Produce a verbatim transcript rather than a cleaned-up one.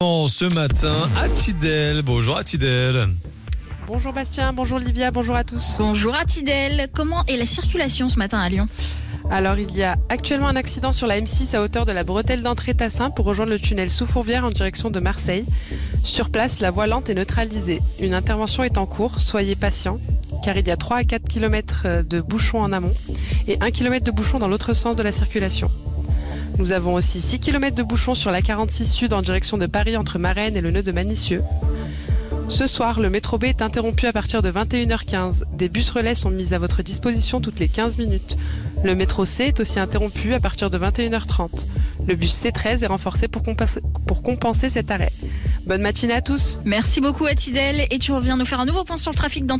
Ce matin à Tidel. Bonjour à Tidel. Bonjour Bastien, bonjour Livia, bonjour à tous. Bonjour à Tidel. Comment est la circulation ce matin à Lyon ? Alors il y a actuellement un accident sur la M six à hauteur de la bretelle d'entrée Tassin pour rejoindre le tunnel sous Fourvière en direction de Marseille. Sur place, la voie lente est neutralisée. Une intervention est en cours, soyez patients, car il y a trois à quatre kilomètres de bouchons en amont et un kilomètre de bouchons dans l'autre sens de la circulation. Nous avons aussi six kilomètres de bouchons sur la quarante-six Sud en direction de Paris entre Marennes et le nœud de Manicieux. Ce soir, le métro B est interrompu à partir de vingt et une heures quinze. Des bus relais sont mis à votre disposition toutes les quinze minutes. Le métro C est aussi interrompu à partir de vingt et une heures trente. Le bus C treize est renforcé pour, compenser, pour compenser cet arrêt. Bonne matinée à tous. Merci beaucoup à Tidel et tu reviens nous faire un nouveau point sur le trafic dans